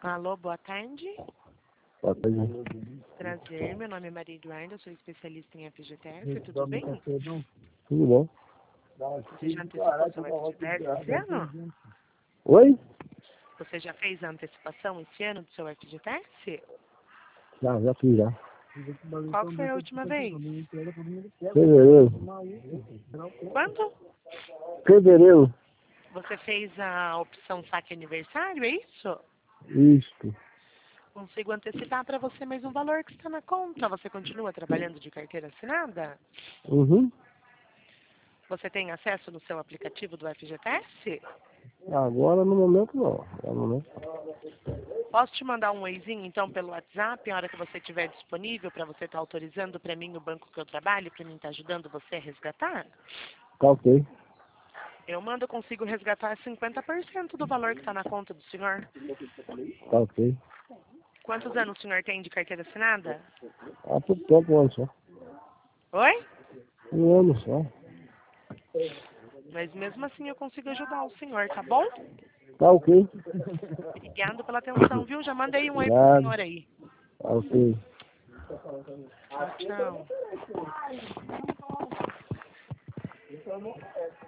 Alô, boa tarde. Boa tarde. Prazer, meu nome é Maria Eduarda, eu sou especialista em FGTS, tudo bem? Tudo bom? Você já antecipou seu FGTS esse ano? Oi? Você já fez a antecipação esse ano do seu FGTS? Já fiz já. Qual foi a última vez? Fevereiro. Quando? Fevereiro. Você fez a opção saque aniversário, é isso? Isto. Consigo antecipar para você mais um valor que está na conta. Você continua trabalhando de carteira assinada? Uhum. Você tem acesso no seu aplicativo do FGTS? Agora no momento não. No momento. Posso te mandar um oizinho, então, pelo WhatsApp, a hora que você estiver disponível, para você estar autorizando para mim o banco que eu trabalho, para mim estar ajudando você a resgatar? Tá ok. Eu mando, eu consigo resgatar 50% do valor que está na conta do senhor. Tá ok. Quantos anos o senhor tem de carteira assinada? Há pouco tempo, um ano só. Oi? Um ano só. Mas mesmo assim eu consigo ajudar o senhor, tá bom? Tá ok. Obrigado pela atenção, viu? Já mandei um oi pro Obrigado. senhor aí. Tá ok. Tchau, tchau.